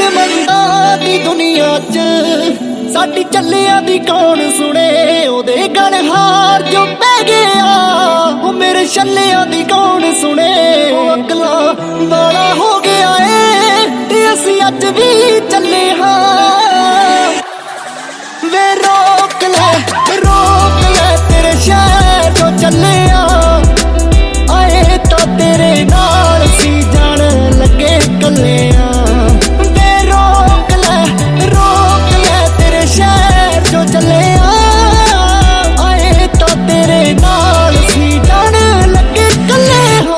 ਮੰਦਾ ਦੀ ਦੁਨੀਆ 'ਚ ਸਾਡੀ ਚੱਲਿਆਂ ਦੀ ਕੌਣ ਸੁਣੇ। ਉਹਦੇ ਗਲ ਹਾਰ ਜੋ ਪੈ ਗਿਆ ਉਹ ਮੇਰੇ ਛੱਲਿਆਂ ਦੀ ਕੌਣ ਸੁਣੇ। ਉਹ ਅਕਲਾਂ ਵਾਲਾ ਹੋ ਗਿਆ ਏ ਤੇ ਅਸੀਂ ਅੱਜ ਵੀ ਚੱਲੇ ਹਾਂ। ਵੇ ਰੋਕ ਲੈ ਤੇਰੇ ਸ਼ਹਿਰ ਜੋ ਚੱਲੇ ਆ। ਆਏ ਤਾਂ ਤੇਰੇ ਨਾਲ ਸੀ ਜਾਣ ਲੱਗੇ ਕੱਲਿਆਂ। ਵੇ ਰੋਕ ਲੈ ਤੇਰੇ ਸ਼ਹਿਰ ਜੋ ਚੱਲੇ ਆ। ਆਏ ਤਾਂ ਤੇਰੇ ਨਾਲ ਸੀ ਜਾਣ ਲੱਗੇ ਕੱਲਿਆਂ।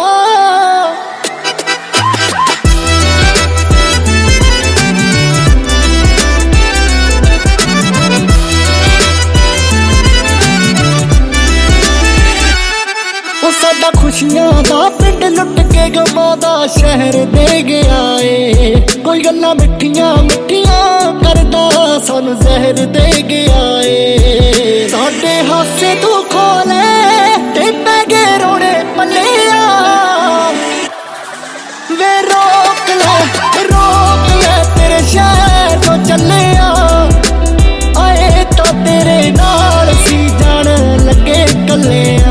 ਸਾਡਾ ਖੁਸ਼ੀਆਂ ਦਾ ਪਿੰਡ ਲੁੱਟ ਕੇ ਗਮਾਂ ਦਾ ਸ਼ਹਿਰ ਦੇ ਗਿਆ ਏ। ਕੋਈ ਗੱਲਾਂ ਮਿੱਠੀਆਂ ਕਰਦਾ ਸਾਨੂੰ ਜ਼ਹਿਰ ਦੇ ਗਿਆ ਏ। ਸਾਡੇ ਹਾਸੇ ਤੂੰ ਖੋਲੇ ਤੇ ਪੈ ਗਏ ਰੋਣੇ ਪੱਲਿਆ। ਵੇ ਰੋਕ ਲੈ ਤੇਰੇ ਸ਼ਹਿਰ ਤੋਂ ਚੱਲਿਆ। ਆਏ ਤਾਂ ਤੇਰੇ ਨਾਲ ਸੀ ਜਾਣ ਲੱਗੇ ਕੱਲਿਆਂ।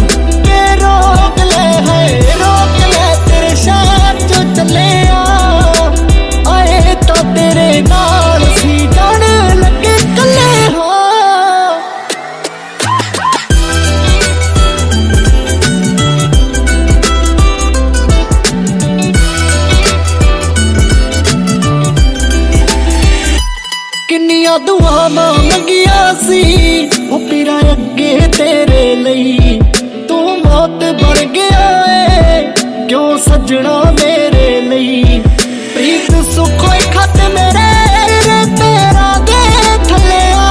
ਕਿੰਨੀਆਂ ਦੁਆਵਾਂ ਮੰਗੀਆਂ ਸੀ ਉਹ ਪੀਰਾਂ ਅੱਗੇ ਤੇਰੇ ਲਈ। ਤੂੰ ਮੌਤ ਬਣ ਗਿਆ ਏ ਕਿਉਂ ਸੱਜਣਾ ਮੇਰੇ ਲਈ। ਪ੍ਰੀਤ ਸੁੱਖੋਈ ਖਤ ਮੇਰੇ ਪੈਰਾਂ ਦੇ ਥੱਲੇ ਆ।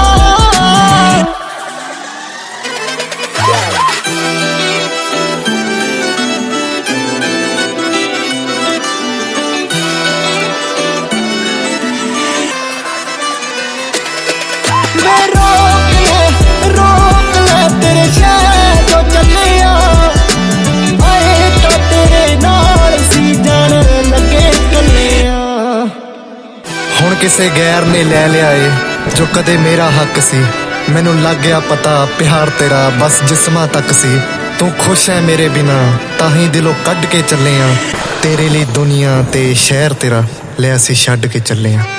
ਵੇ ਰੋਕ ਲੈ ਤੇਰੇ ਸ਼ਹਿਰ ਜੋ ਚੱਲਿਆ। ਆਏ ਤਾਂ ਤੇਰੇ ਨਾਲ ਸੀ ਜਾਣ ਲੱਗੇ ਕੱਲਿਆਂ। ਹੁਣ ਕਿਸੇ ਗੈਰ ਨੇ ਲੈ ਲਿਆ ਏ ਜੋ ਕਦੇ ਮੇਰਾ ਹੱਕ ਸੀ। ਮੈਨੂੰ ਲੱਗ ਗਿਆ ਪਤਾ ਪਿਆਰ ਤੇਰਾ ਬਸ ਜਿਸਮਾਂ ਤੱਕ ਸੀ। ਤੂੰ ਖੁਸ਼ ਹੈ ਮੇਰੇ ਬਿਨਾ ਤਾਂ ਹੀ ਦਿਲੋਂ ਕੱਢ ਕੇ ਚੱਲੇ ਆਂ। ਤੇਰੇ ਲਈ ਦੁਨੀਆ ਤੇ ਸ਼ਹਿਰ ਤੇਰਾ ਲੈ ਅਸੀਂ ਛੱਡ ਕੇ ਚੱਲੇ ਆਂ।